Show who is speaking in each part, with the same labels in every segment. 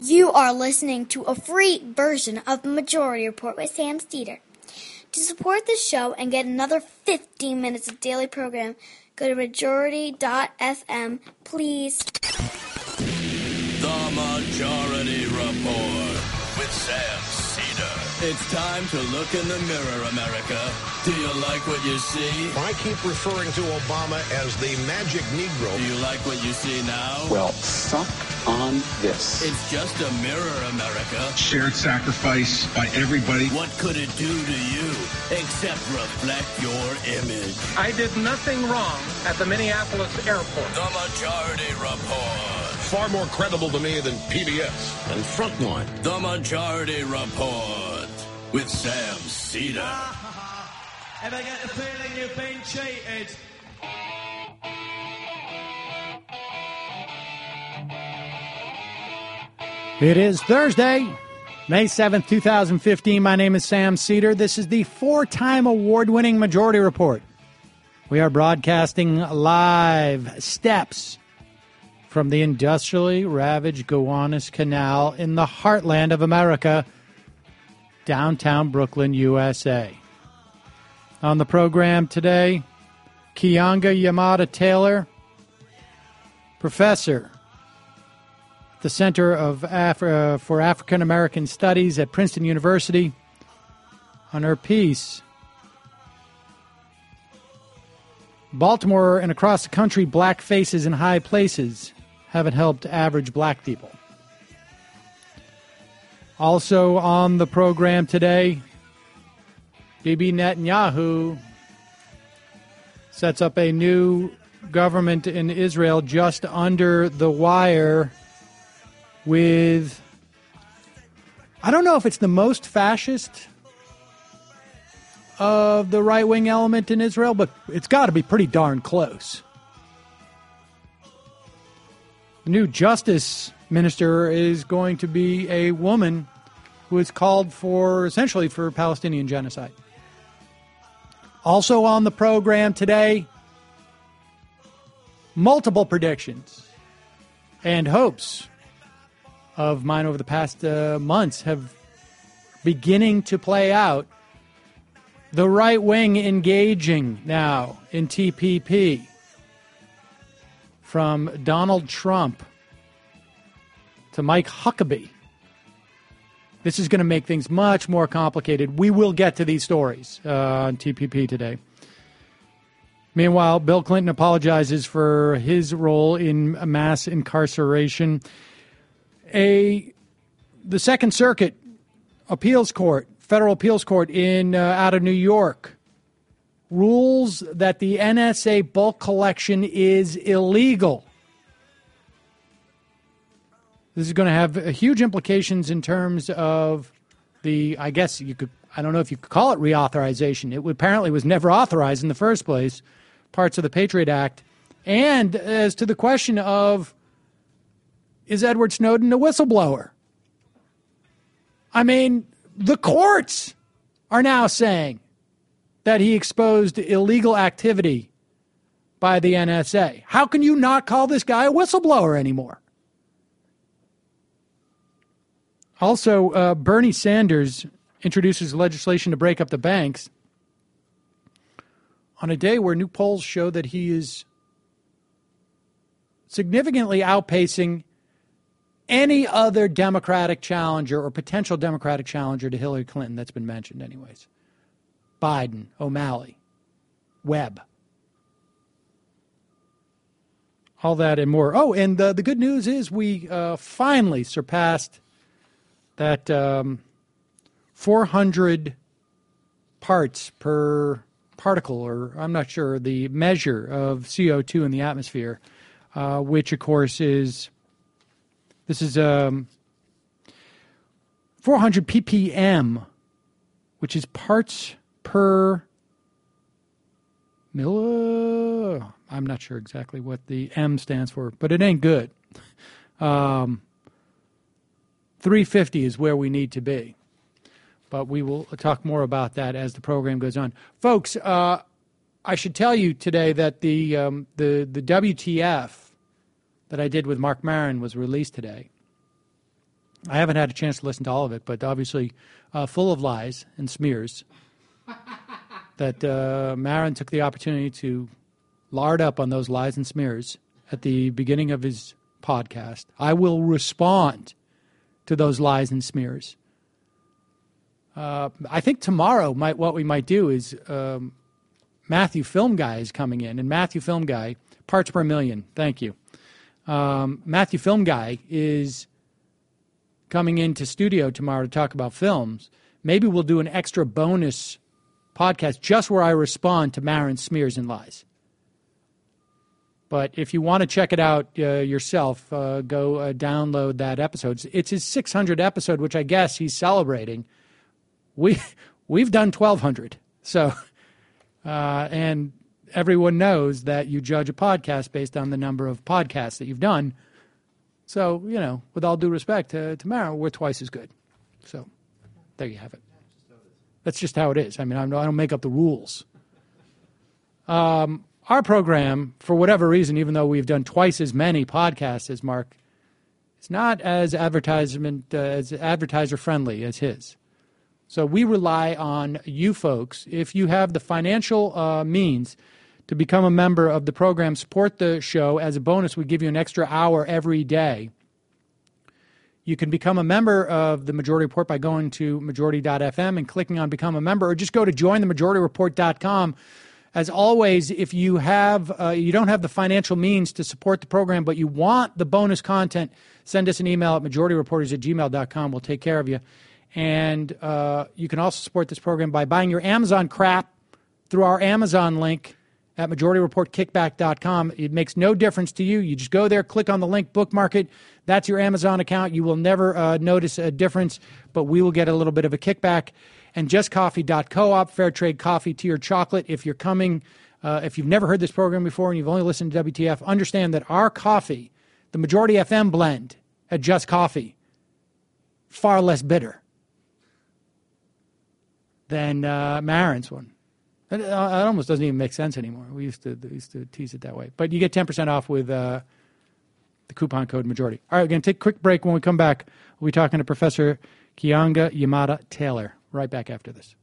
Speaker 1: You are listening to a free version of the Majority Report with Sam Steeder. To support this show and get another 15 minutes of daily program, go to majority.fm, please.
Speaker 2: The Majority Report with Sam Steeder. It's time to look in the mirror, America. Do you like what you see?
Speaker 3: I keep referring to Obama as the magic Negro.
Speaker 2: Do you like what you see now?
Speaker 4: Well, suck on this.
Speaker 2: It's just a mirror, America.
Speaker 5: Shared sacrifice by everybody.
Speaker 2: What could it do to you except reflect your image?
Speaker 6: I did nothing wrong at the Minneapolis airport.
Speaker 2: The Majority Report.
Speaker 3: Far more credible to me than PBS and Frontline.
Speaker 2: The Majority Report with Sam Steeder.
Speaker 7: Ever get the feeling you've been cheated?
Speaker 8: It is Thursday, May 7th, 2015. My name is Sam Steeder. This is the four-time award-winning Majority Report. We are broadcasting live steps from the industrially ravaged Gowanus Canal in the heartland of America, downtown Brooklyn, USA. On the program today, Keeanga Yamada Taylor, professor at the Center for African American Studies at Princeton University, on her piece, Baltimore and across the country, black faces in high places haven't helped average black people. Also on the program today, Bibi Netanyahu sets up a new government in Israel just under the wire with, I don't know if it's the most fascist of the right-wing element in Israel, but it's got to be pretty darn close. The new justice minister is going to be a woman who is called for, essentially, for Palestinian genocide. Also on the program today, multiple predictions and hopes of mine over the past months have beginning to play out. The right wing engaging now in TPP, from Donald Trump to Mike Huckabee. This is going to make things much more complicated. We will get to these stories on TPP today. Meanwhile, Bill Clinton apologizes for his role in mass incarceration. The Second Circuit Appeals Court, Federal Appeals Court out of New York, rules that the NSA bulk collection is illegal. This is going to have huge implications in terms of I don't know if you could call it reauthorization. It apparently was never authorized in the first place, parts of the Patriot Act. And as to the question of, is Edward Snowden a whistleblower? I mean, the courts are now saying that he exposed illegal activity by the NSA. How can you not call this guy a whistleblower anymore? Also, Bernie Sanders introduces legislation to break up the banks on a day where new polls show that he is significantly outpacing any other Democratic challenger or potential Democratic challenger to Hillary Clinton that's been mentioned anyways. Biden, O'Malley, Webb. All that and more. Oh, and the good news is we finally surpassed that 400 parts per particle, or I'm not sure, the measure of CO2 in the atmosphere, which, of course, this is 400 ppm, which is parts per milli. I'm not sure exactly what the M stands for, but it ain't good. 350 is where we need to be. But we will talk more about that as the program goes on. Folks, I should tell you today that the WTF that I did with Mark Maron was released today. I haven't had a chance to listen to all of it, but obviously full of lies and smears that Maron took the opportunity to lard up on those lies and smears at the beginning of his podcast. I will respond to those lies and smears. I think tomorrow what we might do is Matthew Film Guy is coming in, and Matthew Film Guy, parts per million, thank you. Matthew Film Guy is coming into studio tomorrow to talk about films. Maybe we'll do an extra bonus podcast just where I respond to Maron's smears and lies. But if you want to check it out yourself, go download that episode. It's his 600th episode, which I guess he's celebrating. We've done 1,200. So, and everyone knows that you judge a podcast based on the number of podcasts that you've done. So, with all due respect to Maron, we're twice as good. So, there you have it. That's just how it is. I mean, I don't make up the rules. Our program, for whatever reason, even though we've done twice as many podcasts as Mark, it's not as advertiser friendly as his. So we rely on you folks. If you have the financial means to become a member of the program, support the show. As a bonus, we give you an extra hour every day. You can become a member of the Majority Report by going to majority.fm and clicking on Become a Member, or just go to jointhemajorityReport.com. As always, if you you don't have the financial means to support the program, but you want the bonus content, send us an email at majorityreporters@gmail.com. We'll take care of you. And you can also support this program by buying your Amazon crap through our Amazon link at majorityreportkickback.com. It makes no difference to you. You just go there, click on the link, bookmark it. That's your Amazon account. You will never notice a difference, but we will get a little bit of a kickback. And justcoffee.coop, fair trade coffee to your chocolate. If you're coming, if you've never heard this program before and you've only listened to WTF, understand that our coffee, the Majority FM blend at Just Coffee, far less bitter than Maron's one. It almost doesn't even make sense anymore. We used to tease it that way. But you get 10% off with the coupon code Majority. All right, we're going to take a quick break. When we come back, we'll be talking to Professor Keeanga-Yamahtta-Taylor. Right back after this.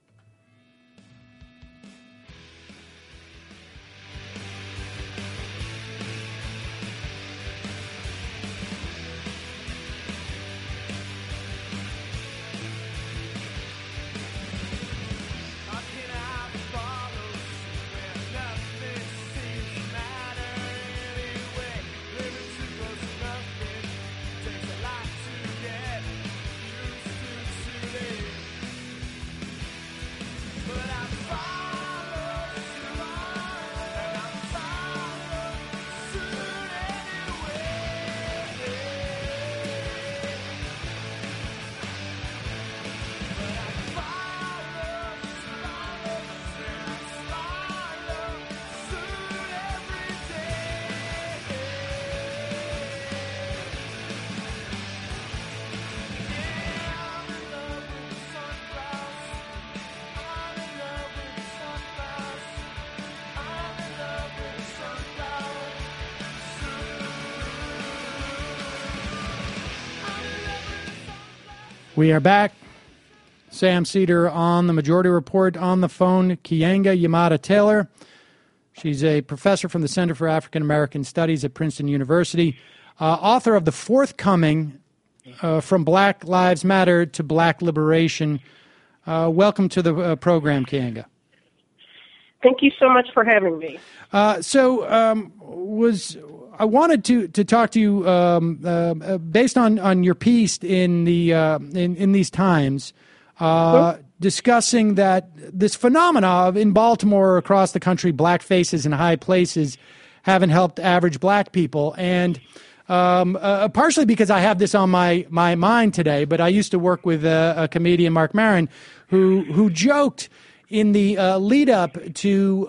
Speaker 8: We are back. Sam Seder on the Majority Report. On the phone, Keeanga-Yamahtta-Taylor. She's a professor from the Center for African American Studies at Princeton University, author of the forthcoming From Black Lives Matter to Black Liberation. Welcome to the program, Keeanga.
Speaker 9: Thank you so much for having me.
Speaker 8: I wanted to talk to you based on your piece in the in these times, discussing that this phenomena in Baltimore or across the country, black faces in high places, haven't helped average black people, and partially because I have this on my mind today. But I used to work with a comedian, Mark Maron, who joked in the lead up to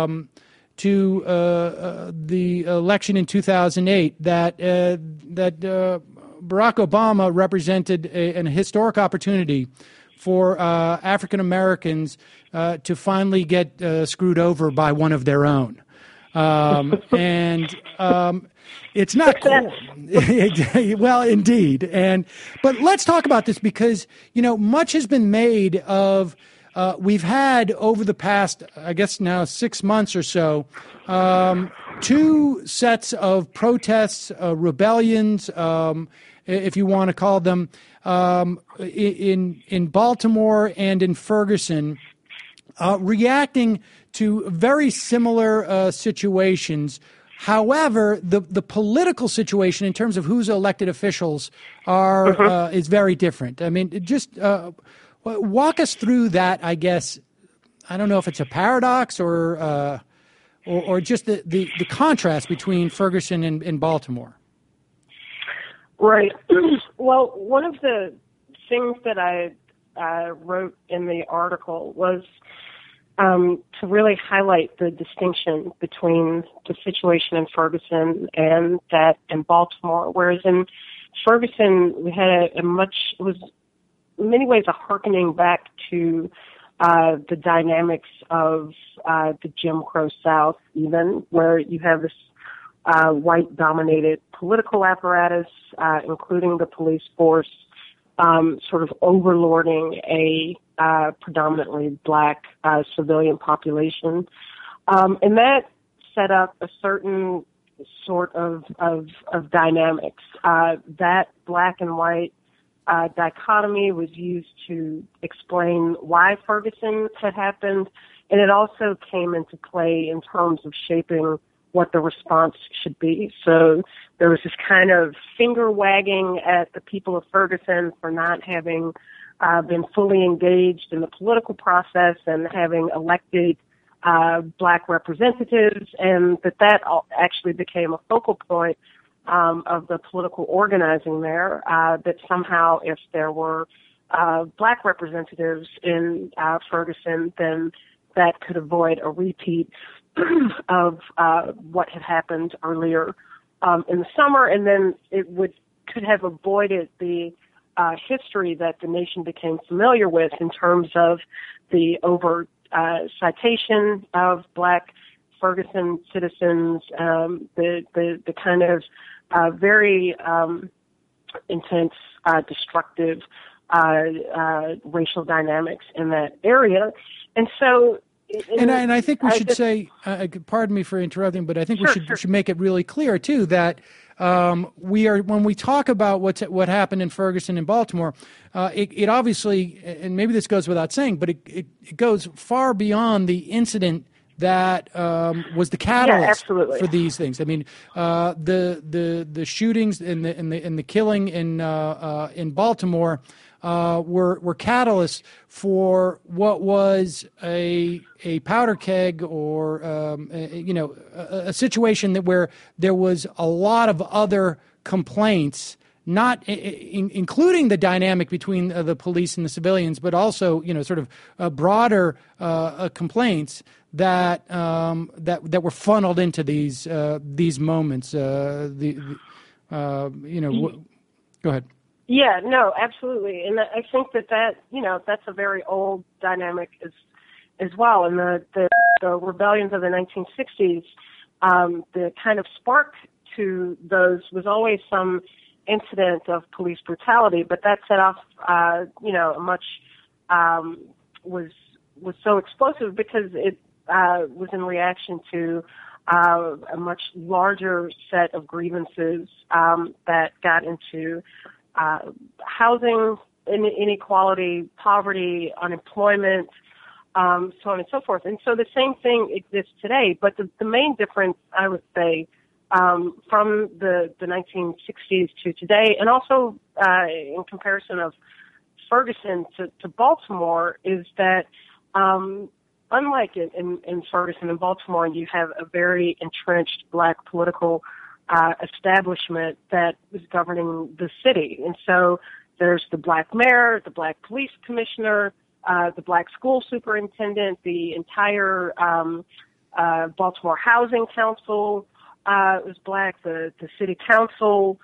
Speaker 8: the election in 2008 that Barack Obama represented an historic opportunity for African Americans to finally get screwed over by one of their own. It's not cool. Well, indeed. But let's talk about this because, much has been made of, we've had over the past, I guess now 6 months or so, 2 sets of protests, rebellions, if you want to call them, in Baltimore and in Ferguson, reacting to very similar situations. However, the political situation in terms of who's elected officials is very different. I mean, just walk us through that. I guess I don't know if it's a paradox or just the contrast between Ferguson and Baltimore.
Speaker 9: Right. Well, one of the things that I wrote in the article was to really highlight the distinction between the situation in Ferguson and that in Baltimore. Whereas in Ferguson, we had it was in many ways a hearkening back to the dynamics of the Jim Crow South, even, where you have this white-dominated political apparatus, including the police force, sort of overlording a predominantly black civilian population. And that set up a certain sort of dynamics. That black and white dichotomy was used to explain why Ferguson had happened, and it also came into play in terms of shaping what the response should be. So there was this kind of finger wagging at the people of Ferguson for not having been fully engaged in the political process and having elected black representatives, and that actually became a focal point of the political organizing there, that somehow if there were black representatives in Ferguson, then that could avoid a repeat of what had happened earlier in the summer, and then it could have avoided the history that the nation became familiar with in terms of the overt citation of black Ferguson citizens, the kind of very intense, destructive racial dynamics in that area, and so.
Speaker 8: And I think we should say, pardon me for interrupting, but I think we should make it really clear too that when we talk about what happened in Ferguson and Baltimore, it obviously, and maybe this goes without saying, but it goes far beyond the incident that was the catalyst for these things. I mean, the shootings and the killing in Baltimore were catalysts for what was a powder keg or a situation where there was a lot of other complaints, not including the dynamic between the police and the civilians, but also sort of broader complaints that were funneled into these moments. Go ahead.
Speaker 9: Yeah, no, absolutely. And I think that's a very old dynamic as well. And the rebellions of the 1960s, the kind of spark to those was always some incident of police brutality, but that set off, was so explosive because it was in reaction to a much larger set of grievances that got into housing inequality, poverty, unemployment, so on and so forth. And so the same thing exists today, but the main difference, I would say, from the 1960s to today, and also in comparison of Ferguson to Baltimore, is that unlike in Ferguson and Baltimore, you have a very entrenched black political establishment that was governing the city. And so there's the black mayor, the black police commissioner, the black school superintendent, the entire Baltimore Housing Council was black, the city council,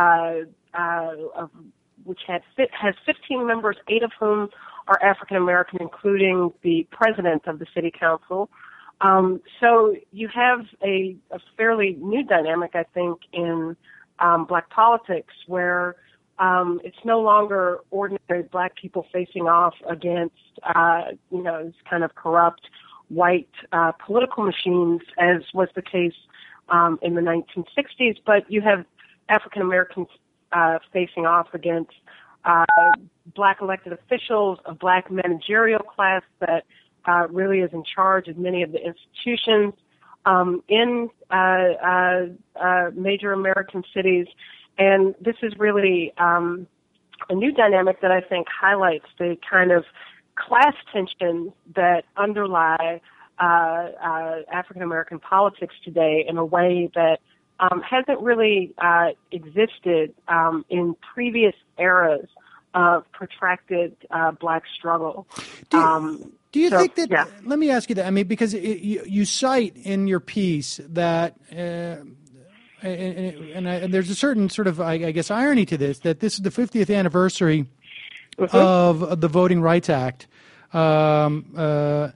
Speaker 9: which has 15 members, 8 of whom are African American, including the president of the city council. So you have a fairly new dynamic, I think, in black politics where it's no longer ordinary black people facing off against, these kind of corrupt white political machines, as was the case in the 1960s, but you have African Americans facing off against black elected officials, a black managerial class that really is in charge of many of the institutions in major American cities. And this is really a new dynamic that I think highlights the kind of class tensions that underlie African American politics today in a way that hasn't really existed in previous eras of protracted black struggle.
Speaker 8: Do you think that? Yeah. Let me ask you that. I mean, because you cite in your piece that, and there's a certain sort of, I guess, irony to this, that this is the 50th anniversary of the Voting Rights Act, and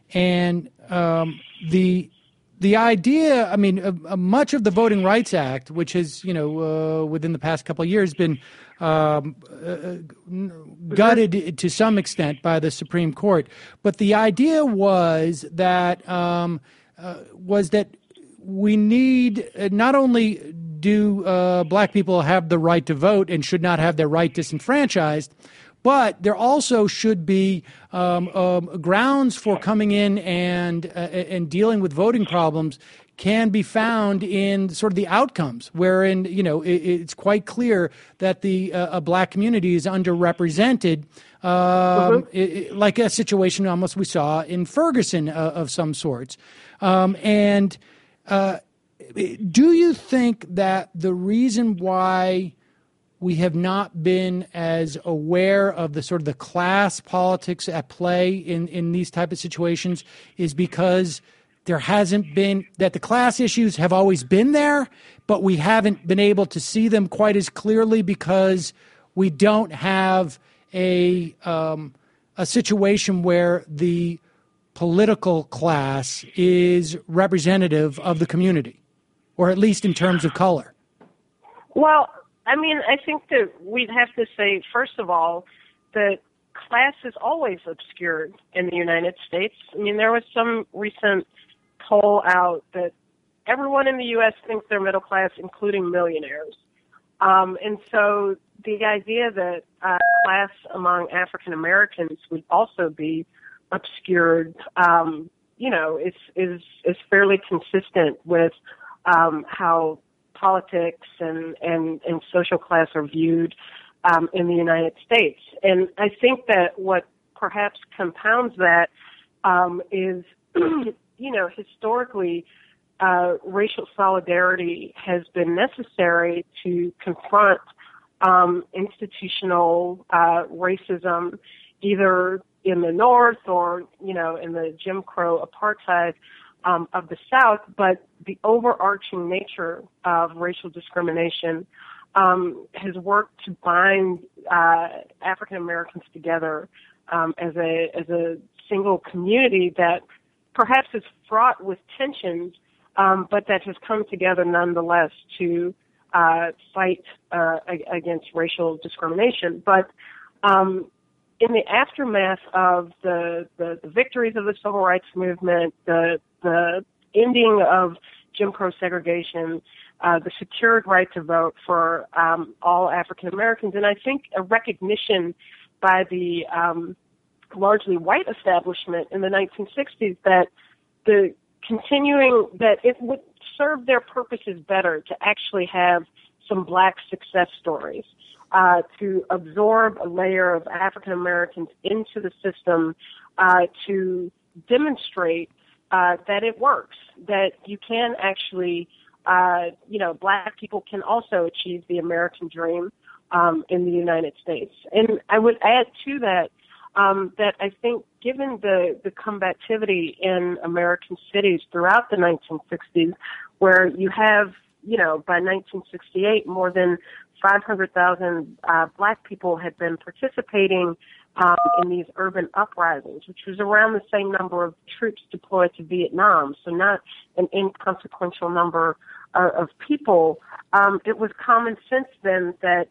Speaker 8: the idea. I mean, much of the Voting Rights Act, which has, within the past couple of years, been gutted to some extent by the Supreme Court, but the idea was that we need not only do black people have the right to vote and should not have their right disenfranchised, but there also should be grounds for coming in and dealing with voting problems can be found in sort of the outcomes, wherein it's quite clear that the black community is underrepresented, like a situation almost we saw in Ferguson of some sorts. And do you think that the reason why we have not been as aware of the sort of the class politics at play in these type of situations is because there hasn't been, that the class issues have always been there, but we haven't been able to see them quite as clearly because we don't have a situation where the political class is representative of the community, or at least in terms of color?
Speaker 9: Well, I mean, I think that we'd have to say, first of all, that class is always obscured in the United States. I mean, there was some recent poll out that everyone in the U.S. thinks they're middle class, including millionaires. And so the idea that class among African Americans would also be obscured, is fairly consistent with how politics and social class are viewed in the United States. And I think that what perhaps compounds that is historically, racial solidarity has been necessary to confront institutional racism, either in the North or, in the Jim Crow apartheid of the South. But the overarching nature of racial discrimination has worked to bind African Americans together as a single community that perhaps is fraught with tensions, but that has come together nonetheless to fight against racial discrimination. But in the aftermath of the victories of the Civil Rights Movement, the ending of Jim Crow segregation, the secured right to vote for all African Americans, and I think a recognition by the largely white establishment in the 1960s that that it would serve their purposes better to actually have some black success stories, to absorb a layer of African Americans into the system, to demonstrate that it works, that you can actually, black people can also achieve the American dream in the United States. And I would add to that that I think given the combativity in American cities throughout the 1960s, where you have, by 1968, more than 500,000 black people had been participating in these urban uprisings, which was around the same number of troops deployed to Vietnam, so not an inconsequential number of people. It was common sense then that,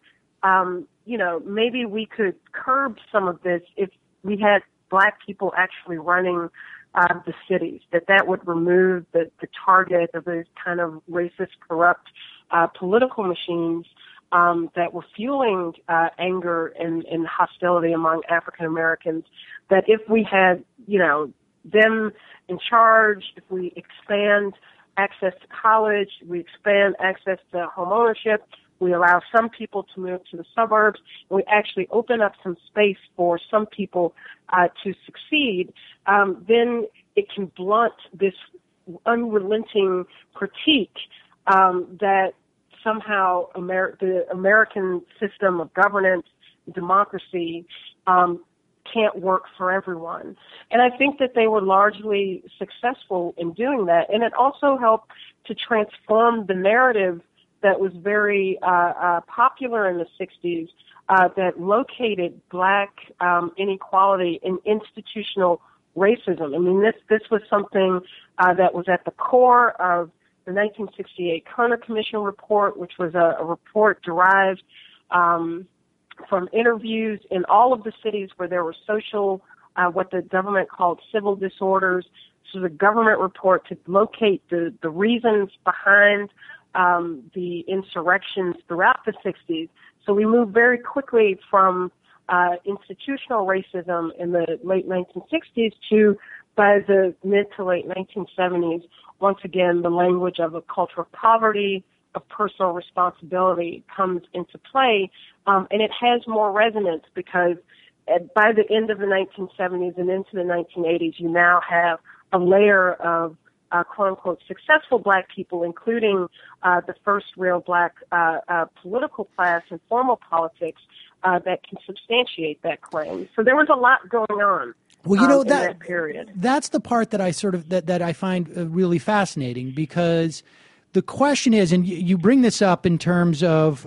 Speaker 9: maybe we could curb some of this if we had black people actually running the cities, that would remove the target of those kind of racist, corrupt political machines that were fueling anger and hostility among African Americans. That if we had, them in charge, if we expand access to college, we expand access to home ownership, we allow some people to move to the suburbs, and we actually open up some space for some people to succeed, then it can blunt this unrelenting critique that somehow the American system of governance, democracy, can't work for everyone. And I think that they were largely successful in doing that. And it also helped to transform the narrative that was very popular in the 60s that located black inequality in institutional racism. I mean, this was something that was at the core of the 1968 Kerner Commission report, which was a report derived from interviews in all of the cities where there were social, what the government called civil disorders. So the government report to locate the reasons behind the insurrections throughout the 60s. So we moved very quickly from institutional racism in the late 1960s to, by the mid to late 1970s, once again, the language of a culture of poverty, of personal responsibility comes into play, and it has more resonance because by the end of the 1970s and into the 1980s, you now have a layer of quote-unquote successful black people, including the first real black political class in formal politics that can substantiate that claim. So there was a lot going on.
Speaker 8: Well,
Speaker 9: in that period.
Speaker 8: That's the part that I sort of that I find really fascinating, because the question is, and you bring this up in terms of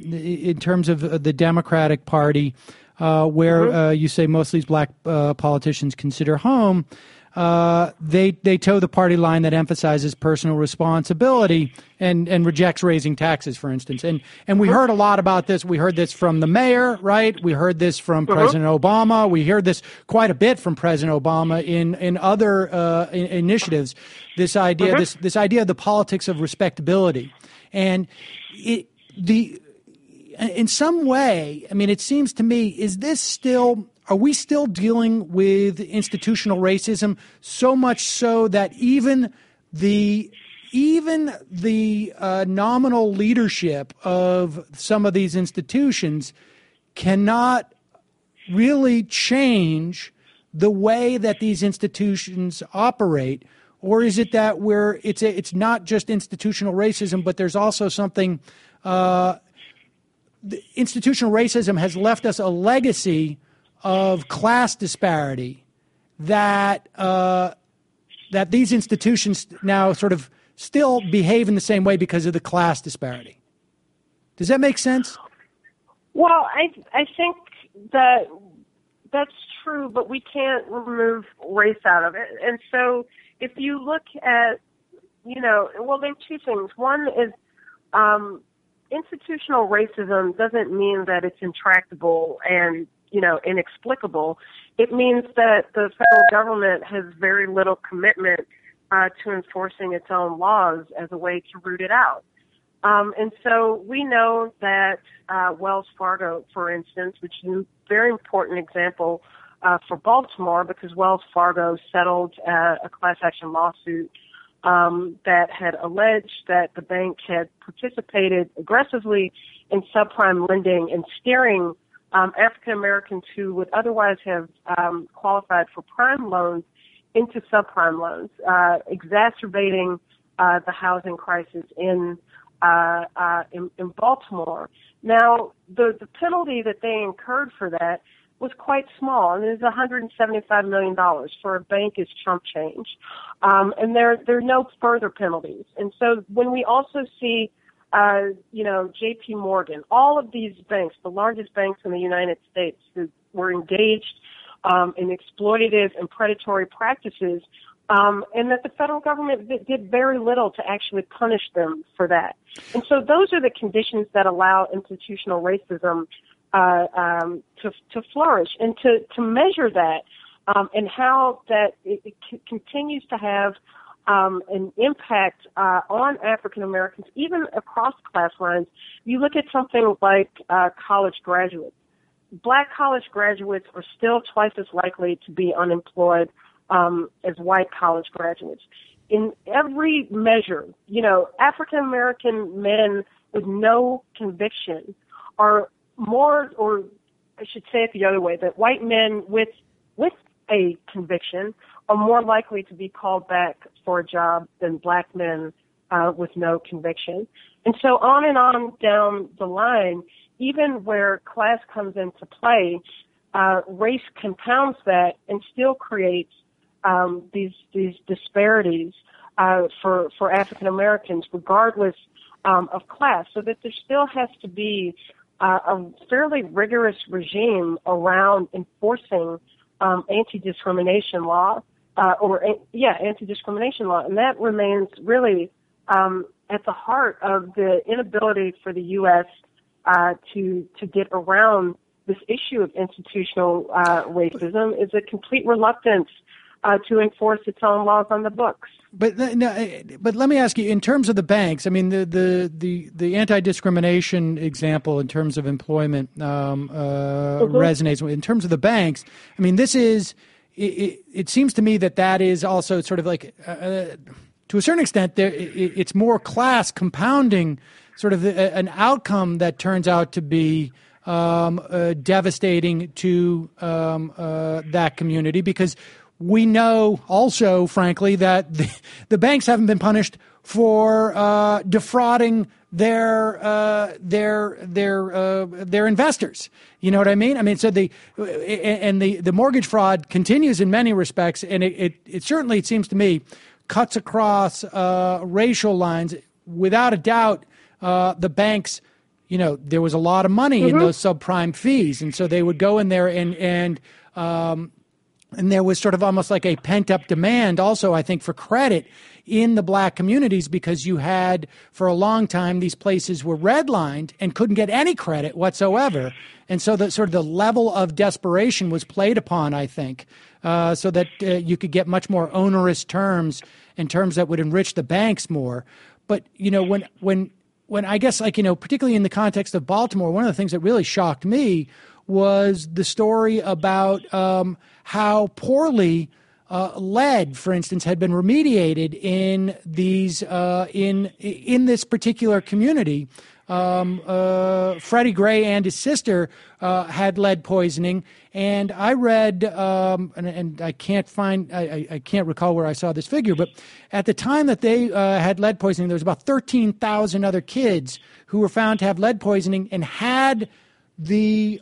Speaker 8: the Democratic Party, where you say most of these black politicians consider home. They toe the party line that emphasizes personal responsibility and rejects raising taxes, for instance. And we heard a lot about this. We heard this from the mayor, right? We heard this from President Obama. We heard this quite a bit from President Obama in other initiatives. This idea, this idea of the politics of respectability, and in some way, I mean, it seems to me, are we still dealing with institutional racism, so much so that even the nominal leadership of some of these institutions cannot really change the way that these institutions operate? Or is it that it's not just institutional racism, but there's also something, institutional racism has left us a legacy of class disparity that these institutions now sort of still behave in the same way because of the class disparity. Does that make sense?
Speaker 9: Well, I think that's true, but we can't remove race out of it. And so if you look at, well, there are two things. One is institutional racism doesn't mean that it's intractable and inexplicable. It means that the federal government has very little commitment to enforcing its own laws as a way to root it out. And so we know that Wells Fargo, for instance, which is a very important example for Baltimore, because Wells Fargo settled a class action lawsuit that had alleged that the bank had participated aggressively in subprime lending and steering African Americans who would otherwise have qualified for prime loans into subprime loans, exacerbating the housing crisis in Baltimore. Now, the penalty that they incurred for that was quite small, and it was $175 million. For a bank is chump change. And there are no further penalties. And so when we also see J.P. Morgan, all of these banks, the largest banks in the United States, who were engaged in exploitative and predatory practices, and that the federal government did very little to actually punish them for that. And so those are the conditions that allow institutional racism to flourish, and to measure that and how that it continues to have an impact on African Americans, even across class lines. You look at something like college graduates. Black college graduates are still twice as likely to be unemployed as white college graduates. In every measure, African American men with no conviction are more, or I should say it the other way, that white men with a conviction are more likely to be called back for a job than black men with no conviction. And so on down the line, even where class comes into play, race compounds that and still creates these disparities for African Americans, regardless of class, so that there still has to be a fairly rigorous regime around enforcing anti-discrimination law, anti-discrimination law, and that remains really at the heart of the inability for the U.S. to get around this issue of institutional racism, is a complete reluctance to enforce its own laws on the books.
Speaker 8: But let me ask you, in terms of the banks, I mean, the anti-discrimination example in terms of employment resonates. In terms of the banks, I mean, this is, it seems to me that is also sort of like, to a certain extent, it's more class compounding, sort of an outcome that turns out to be devastating to that community, because we know also, frankly, that the banks haven't been punished for defrauding their investors. You know what I mean? I mean, so the mortgage fraud continues in many respects, and it certainly, it seems to me, cuts across racial lines. Without a doubt, the banks, there was a lot of money in those subprime fees, and so they would go in there and there was sort of almost like a pent-up demand also, I think, for credit in the black communities, because you had, for a long time, these places were redlined and couldn't get any credit whatsoever. And so the sort of the level of desperation was played upon, I think, so that you could get much more onerous terms and terms that would enrich the banks more. But, when I guess, particularly in the context of Baltimore, one of the things that really shocked me was the story about how poorly lead, for instance, had been remediated in these in this particular community. Freddie Gray and his sister had lead poisoning, and I read, and I can't recall where I saw this figure, but at the time that they had lead poisoning, there was about 13,000 other kids who were found to have lead poisoning, and had the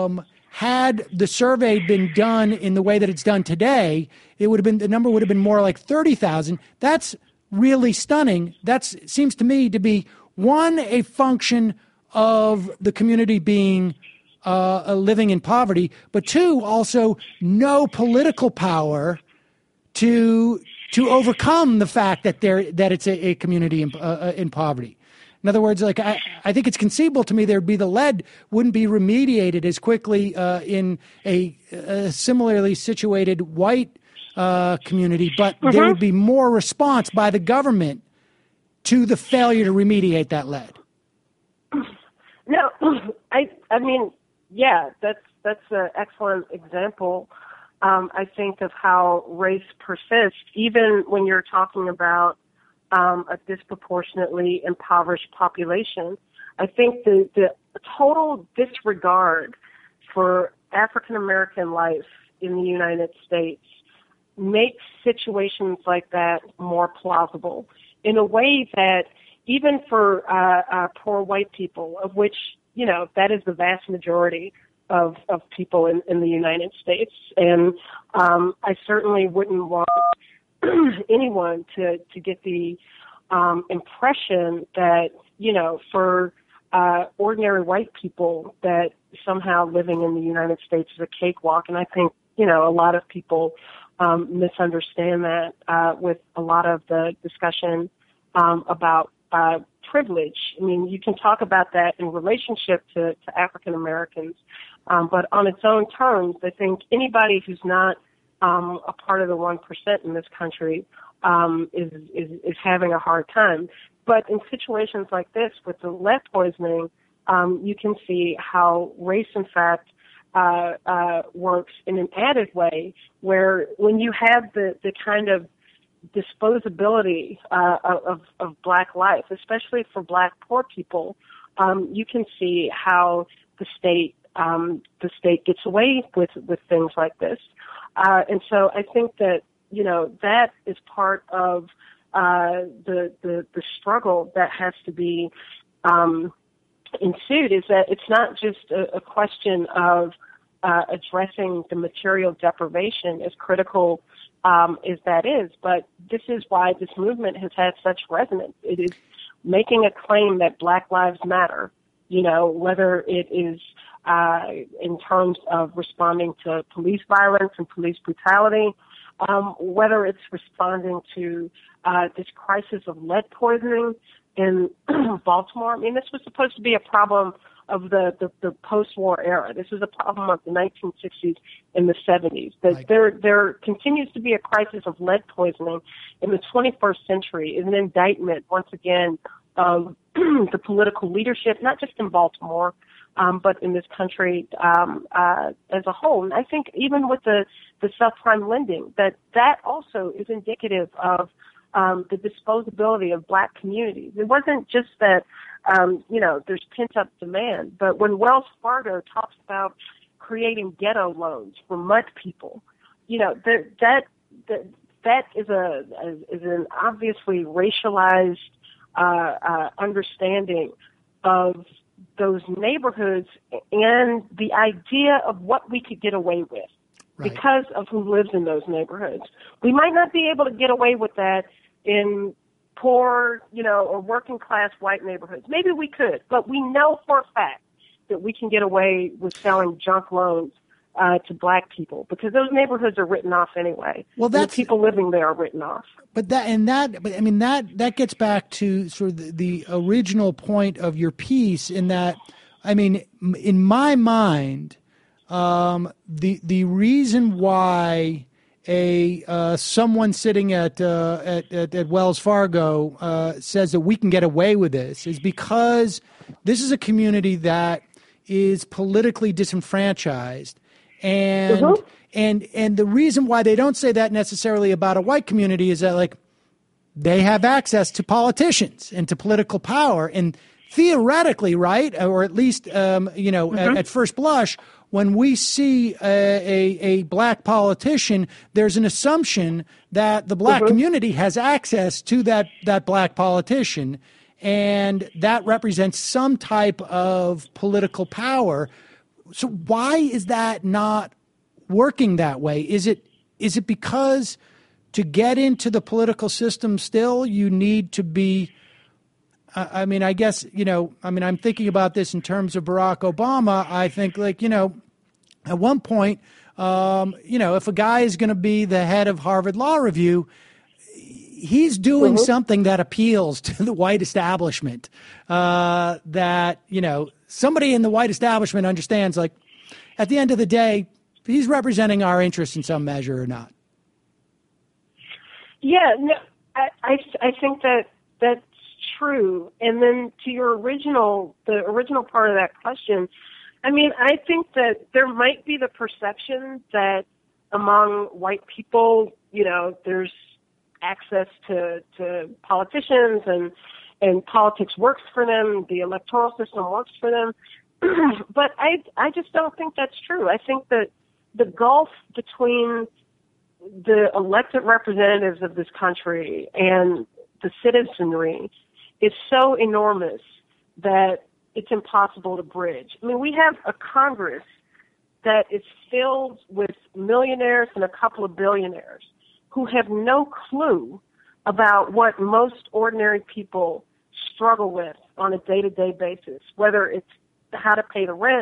Speaker 8: survey been done in the way that it's done today, the number would have been more like 30,000. That's really stunning. That seems to me to be, one, a function of the community being living in poverty, but two, also no political power to overcome the fact that it's a community in poverty. In other words, like I think it's conceivable to me the lead wouldn't be remediated as quickly in a similarly situated white community, but there would be more response by the government to the failure to remediate that lead.
Speaker 9: No, I mean, yeah, that's an excellent example. I think of how race persists, even when you're talking about a disproportionately impoverished population. I think the total disregard for African American life in the United States makes situations like that more plausible, in a way that even for poor white people, of which, that is the vast majority of people in the United States. And I certainly wouldn't want anyone to get the impression that, for ordinary white people, that somehow living in the United States is a cakewalk. And I think, a lot of people misunderstand that with a lot of the discussion about privilege. I mean, you can talk about that in relationship to African Americans, but on its own terms, I think anybody who's not a part of the 1% in this country is having a hard time. But in situations like this with the lead poisoning, you can see how race, in fact, works in an added way, where when you have the kind of disposability of Black life, especially for Black poor people, you can see how the state gets away with things like this. And so I think that, that is part of the struggle that has to be ensued, is that it's not just a question of addressing the material deprivation, as critical as that is, but this is why this movement has had such resonance. It is making a claim that Black lives matter, whether it is in terms of responding to police violence and police brutality, whether it's responding to this crisis of lead poisoning in Baltimore. I mean, this was supposed to be a problem of the post-war era. This was a problem of the 1960s and the 70s. That there continues to be a crisis of lead poisoning in the 21st century is an indictment, once again, of the political leadership, not just in Baltimore, but in this country as a whole. And I think even with the subprime lending, that also is indicative of the disposability of Black communities. It wasn't just that, there's pent-up demand, but when Wells Fargo talks about creating ghetto loans for mud people, that is an obviously racialized understanding of those neighborhoods and the idea of what we could get away with because of who lives in those neighborhoods. We might not be able to get away with that in poor, or working class white neighborhoods. Maybe we could, but we know for a fact that we can get away with selling junk loans to Black people because those neighborhoods are written off anyway. Well, the people living there are written off.
Speaker 8: But that gets back to sort of the original point of your piece, in that, I mean, in my mind, the reason why someone sitting at Wells Fargo says that we can get away with this is because this is a community that is politically disenfranchised, and the reason why they don't say that necessarily about a white community is that, like, they have access to politicians and to political power, and theoretically, right, or at least at first blush, when we see a Black politician, there's an assumption that the Black community has access to that Black politician, and that represents some type of political power. So why is that not working that way? Is it because to get into the political system still you need to be I'm thinking about this in terms of Barack Obama. I think, at one point, if a guy is going to be the head of Harvard Law Review, he's doing something that appeals to the white establishment, that, somebody in the white establishment understands, like, at the end of the day, he's representing our interests in some measure or not.
Speaker 9: Yeah, no, I think that's true. And then to the original part of that question, I mean, I think that there might be the perception that among white people, there's access to politicians and politics works for them, the electoral system works for them. But I just don't think that's true. I think that the gulf between the elected representatives of this country and the citizenry is so enormous that it's impossible to bridge. I mean, we have a Congress that is filled with millionaires and a couple of billionaires who have no clue about what most ordinary people struggle with on a day-to-day basis, whether it's how to pay the rent,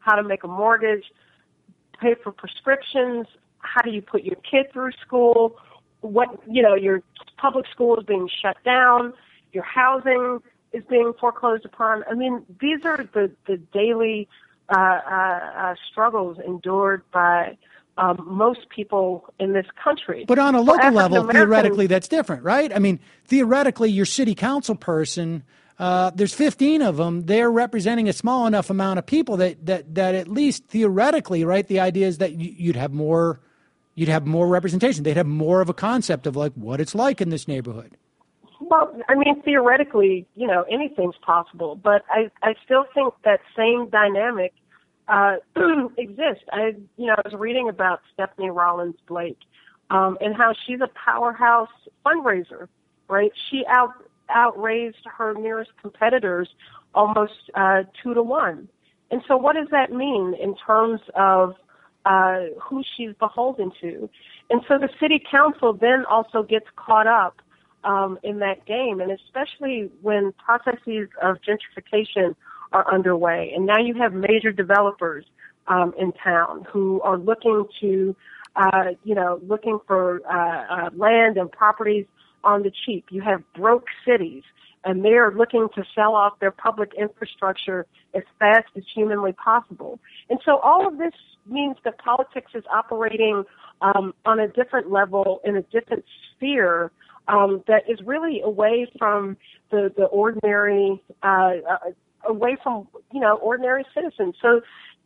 Speaker 9: how to make a mortgage, pay for prescriptions, how do you put your kid through school, your public school is being shut down, your housing is being foreclosed upon. I mean, these are the daily struggles endured by most people in this country.
Speaker 8: But on a local level, theoretically, that's different, right? I mean, theoretically, your city council person, there's 15 of them. They're representing a small enough amount of people that at least theoretically, right, the idea is that you'd have more representation. They'd have more of a concept of like what it's like in this neighborhood.
Speaker 9: Well, I mean, theoretically, anything's possible, but I still think that same dynamic exists. I was reading about Stephanie Rollins Blake and how she's a powerhouse fundraiser, right? She outraised her nearest competitors almost 2-1. And so what does that mean in terms of who she's beholden to? And so the city council then also gets caught up in that game, and especially when processes of gentrification are underway. And now you have major developers in town who are looking for land and properties on the cheap. You have broke cities, and they're looking to sell off their public infrastructure as fast as humanly possible. And so all of this means that politics is operating on a different level, in a different sphere, that is really away from the ordinary, away from, ordinary citizens. So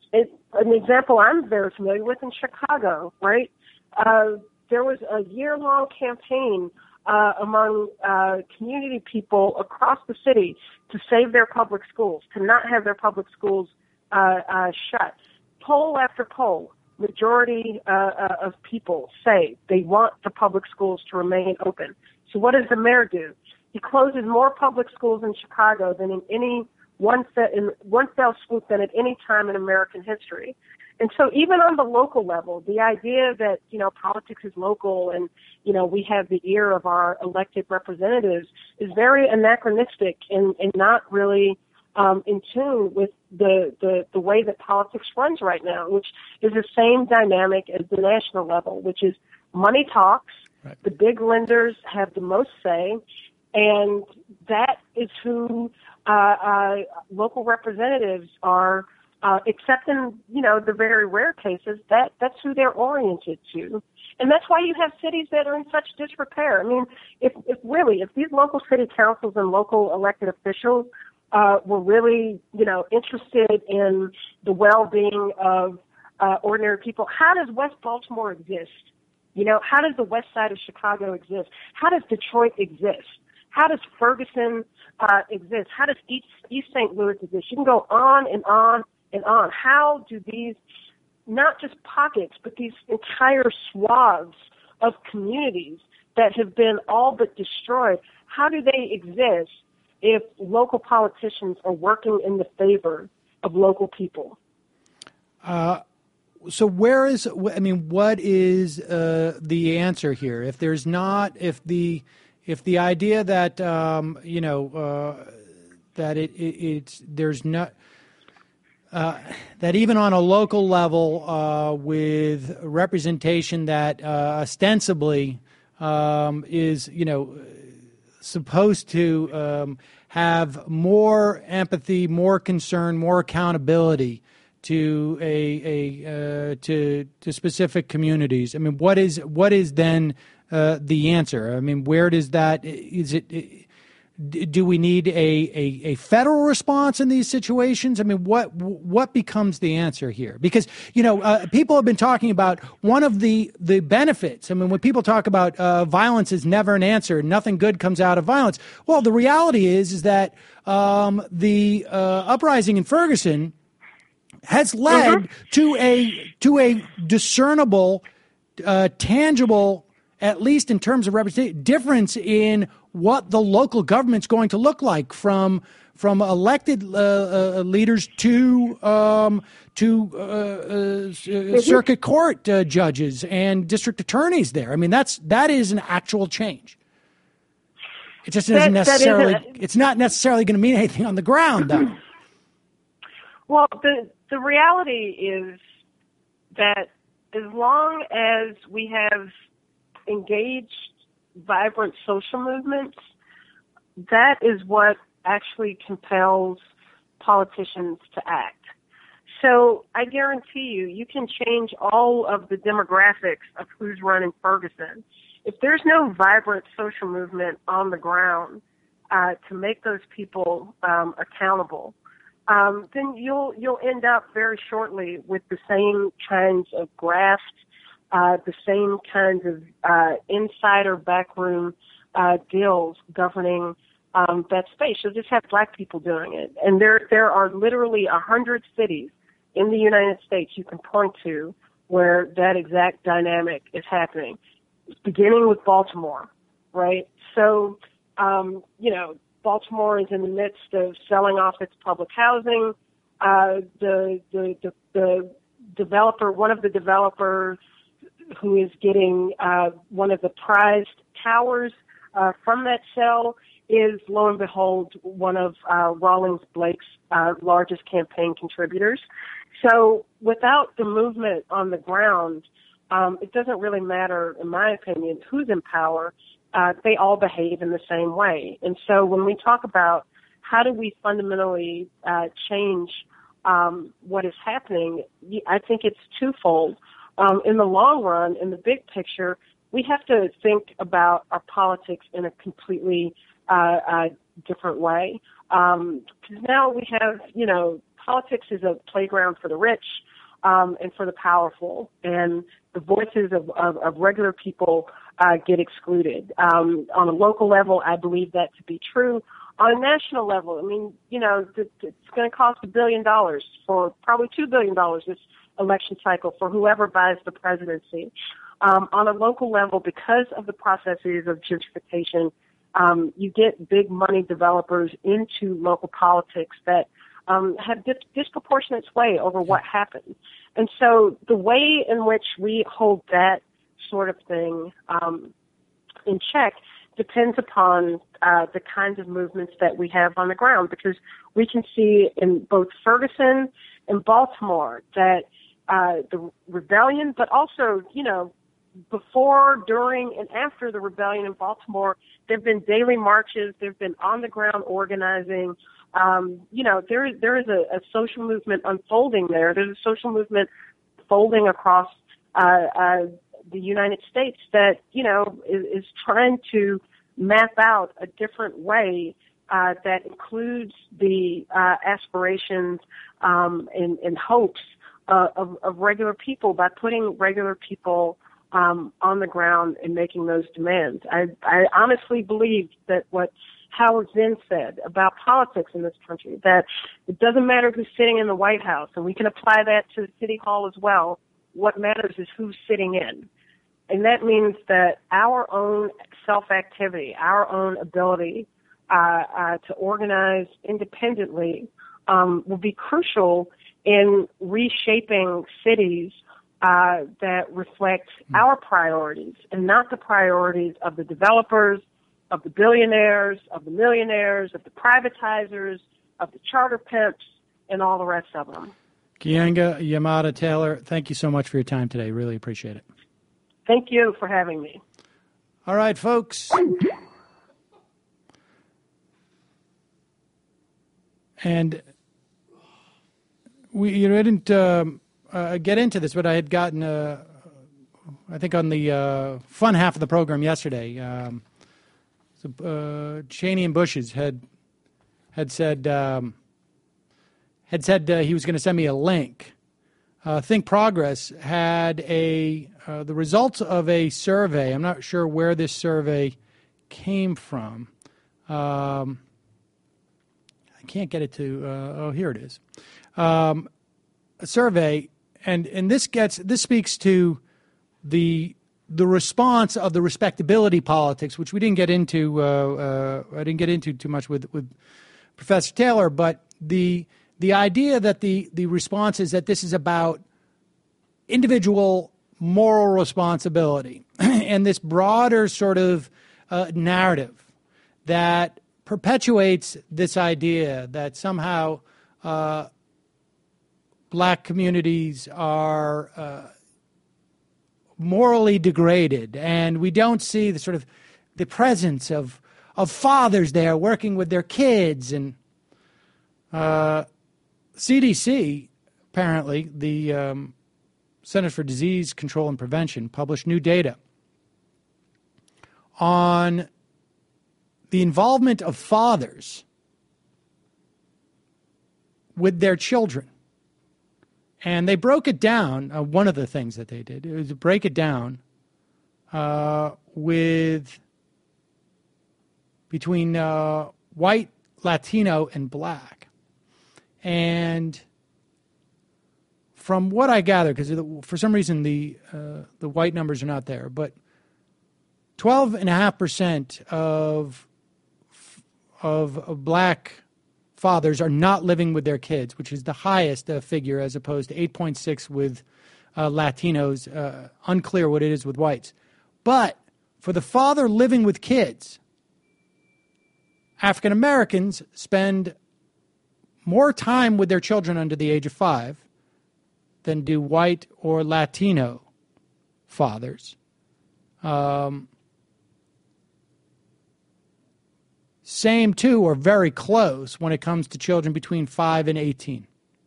Speaker 9: an example I'm very familiar with in Chicago, right? There was a year-long campaign among community people across the city to save their public schools, to not have their public schools shut. Poll after poll, majority of people say they want the public schools to remain open. So what does the mayor do? He closes more public schools in Chicago than in any one fell swoop than at any time in American history. And so even on the local level, the idea that, politics is local and, we have the ear of our elected representatives is very anachronistic and not really in tune with the way that politics runs right now, which is the same dynamic as the national level, which is money talks. Right. The big lenders have the most say, and that is who local representatives are, except in, the very rare cases, that's who they're oriented to. And that's why you have cities that are in such disrepair. I mean, if these local city councils and local elected officials were really, interested in the well-being of ordinary people, how does West Baltimore exist? How does the west side of Chicago exist? How does Detroit exist? How does Ferguson exist? How does East St. Louis exist? You can go on and on and on. How do these, not just pockets, but these entire swaths of communities that have been all but destroyed, how do they exist if local politicians are working in the favor of local people?
Speaker 8: So what is the answer here? If there's not, if the idea that there's not that even on a local level with representation that ostensibly is supposed to have more empathy, more concern, more accountability to to specific communities. I mean, what is then the answer? I mean, where does that, is it, do we need a federal response in these situations? I mean, what becomes the answer here? Because, people have been talking about one of the benefits. I mean, when people talk about violence is never an answer, nothing good comes out of violence. Well, the reality is that the uprising in Ferguson has led to a discernible, tangible, at least in terms of representation, difference in what the local government's going to look like from elected leaders to circuit court judges and district attorneys there. I mean, that is an actual change. It just isn't necessarily. It's not necessarily going to mean anything on the ground, though.
Speaker 9: Well, the reality is that as long as we have engaged vibrant social movements, that is what actually compels politicians to act. So I guarantee you can change all of the demographics of who's running Ferguson. If there's no vibrant social movement on the ground to make those people accountable, then you'll end up very shortly with the same kinds of graft, the same kinds of insider backroom deals governing that space. You'll just have black people doing it. And there are literally 100 cities in the United States you can point to where that exact dynamic is happening, beginning with Baltimore, right? So, Baltimore is in the midst of selling off its public housing. The developer, one of the developers who is getting one of the prized towers from that sale is, lo and behold, one of Rawlings Blake's largest campaign contributors. So without the movement on the ground, it doesn't really matter, in my opinion, who's in power. They all behave in the same way. And so when we talk about how do we fundamentally change what is happening, I think it's twofold. In the long run, in the big picture, we have to think about our politics in a completely different way. Because now we have, politics is a playground for the rich and for the powerful, and the voices of regular people get excluded. On a local level, I believe that to be true. On a national level, I mean, it's going to cost $1 billion for probably $2 billion this election cycle for whoever buys the presidency. On a local level, because of the processes of gentrification, you get big money developers into local politics that have disproportionate sway over what happens. And so the way in which we hold that sort of thing in check depends upon the kinds of movements that we have on the ground, because we can see in both Ferguson and Baltimore that the rebellion, but also, before, during, and after the rebellion in Baltimore, there have been daily marches, there have been on-the-ground organizing. There is a social movement unfolding there. There's a social movement folding across the United States that, is trying to map out a different way that includes the aspirations and hopes of regular people by putting regular people on the ground and making those demands. I honestly believe that what Howard Zinn said about politics in this country, that it doesn't matter who's sitting in the White House, and we can apply that to the City Hall as well. What matters is who's sitting in. And that means that our own self-activity, our own ability to organize independently will be crucial in reshaping cities that reflect our priorities and not the priorities of the developers, of the billionaires, of the millionaires, of the privatizers, of the charter pimps, and all the rest of them.
Speaker 8: Keeanga-Yamahtta Taylor, thank you so much for your time today. Really appreciate it.
Speaker 9: Thank you for having me.
Speaker 8: All right, folks. And we didn't get into this, but I had gotten, I think, on the fun half of the program yesterday. Cheney and Bush's had said he was going to send me a link. Think Progress had the results of a survey. I'm not sure where this survey came from. I can't get it to. Here it is. A survey, and this speaks to the response of the respectability politics, which we didn't get into. I didn't get into too much with Professor Taylor, but the idea that the response is that this is about individual moral responsibility and this broader sort of narrative that perpetuates this idea that somehow black communities are morally degraded, and we don't see the sort of the presence of fathers there working with their kids. And CDC, apparently, the Centers for Disease Control and Prevention, published new data on the involvement of fathers with their children. And they broke it down. One of the things that they did was to break it down between white, Latino, and black. And from what I gather, because for some reason the white numbers are not there, but 12.5% of black fathers are not living with their kids, which is the highest figure, as opposed to 8.6 with Latinos. Unclear what it is with whites. But for the father living with kids, African Americans spend more time with their children under the age of 5 than do white or Latino fathers. Same, too, or very close when it comes to children between 5 and 18.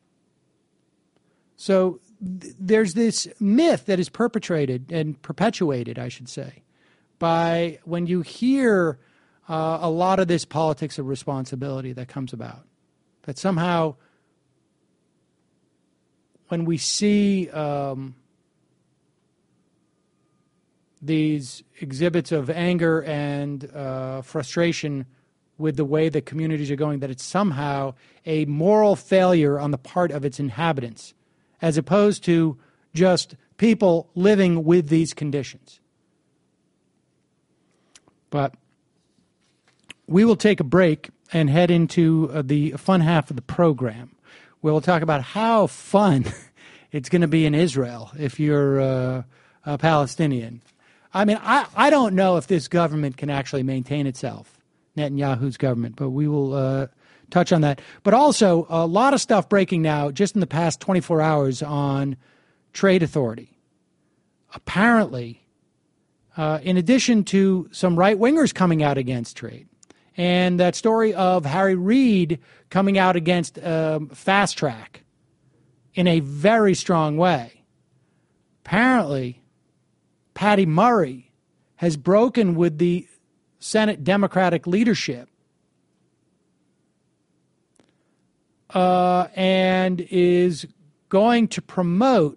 Speaker 8: So there's this myth that is perpetrated and perpetuated, I should say, by when you hear a lot of this politics of responsibility that comes about, that somehow when we see these exhibits of anger and frustration with the way that communities are going, that it's somehow a moral failure on the part of its inhabitants, as opposed to just people living with these conditions. But we will take a break and head into the fun half of the program. We'll talk about how fun it's going to be in Israel if you're a Palestinian. I mean, I don't know if this government can actually maintain itself, Netanyahu's government, but we will touch on that. But also, a lot of stuff breaking now just in the past 24 hours on trade authority. Apparently, in addition to some right-wingers coming out against trade, and that story of Harry Reid coming out against Fast Track in a very strong way, apparently Patty Murray has broken with the Senate Democratic leadership and is going to promote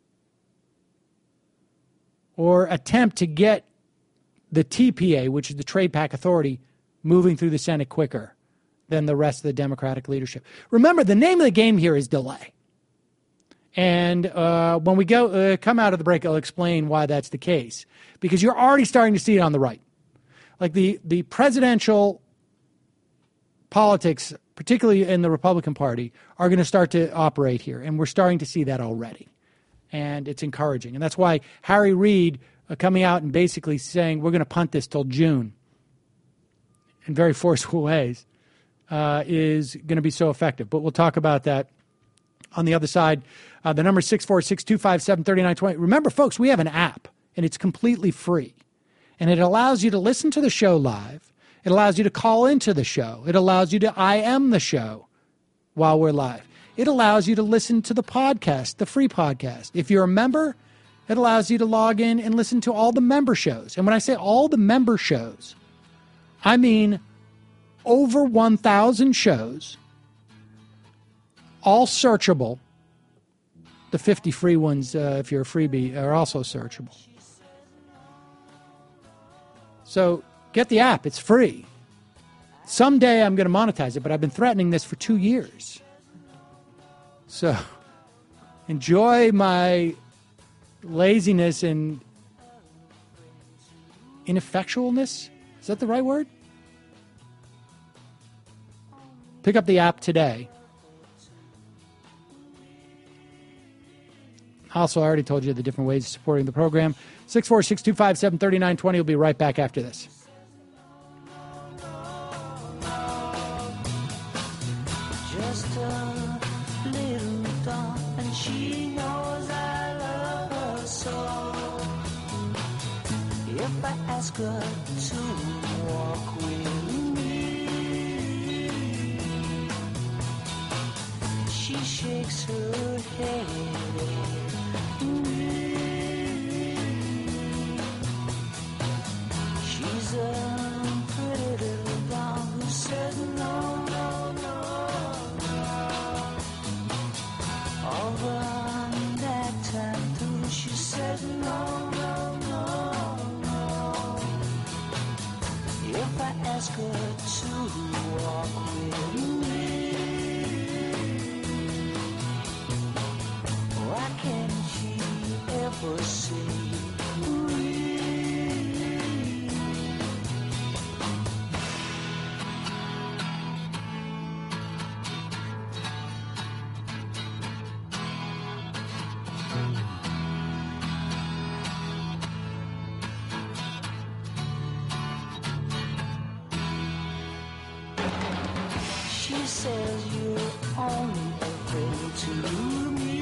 Speaker 8: or attempt to get the TPA, which is the Trade Pact Authority, moving through the Senate quicker than the rest of the Democratic leadership. Remember, the name of the game here is delay. And when we come out of the break, I'll explain why that's the case, because you're already starting to see it on the right. Like the presidential politics, particularly in the Republican Party, are going to start to operate here. And we're starting to see that already. And it's encouraging. And that's why Harry Reid coming out and basically saying we're going to punt this till June in very forceful ways is going to be so effective. But we'll talk about that on the other side. The number is 646-257-3920. Remember, folks, we have an app, and it's completely free. And it allows you to listen to the show live. It allows you to call into the show. It allows you to IM the show while we're live. It allows you to listen to the podcast, the free podcast. If you're a member, it allows you to log in and listen to all the member shows. And when I say all the member shows, I mean over 1,000 shows, all searchable. The 50 free ones, if you're a freebie, are also searchable. So get the app. It's free. Someday I'm going to monetize it, but I've been threatening this for 2 years. So enjoy my laziness and ineffectualness. Is that the right word? Pick up the app today. Also, I already told you the different ways of supporting the program. 646-257-3920. We'll be right back after this.
Speaker 10: Just a little thought ask her to walk with me, she shakes her head. She's a pretty little doll who says no, no, no, no. All that time through she says no, no, no, no. If I ask her to walk with me, why can't she ever say she says you're only afraid to me.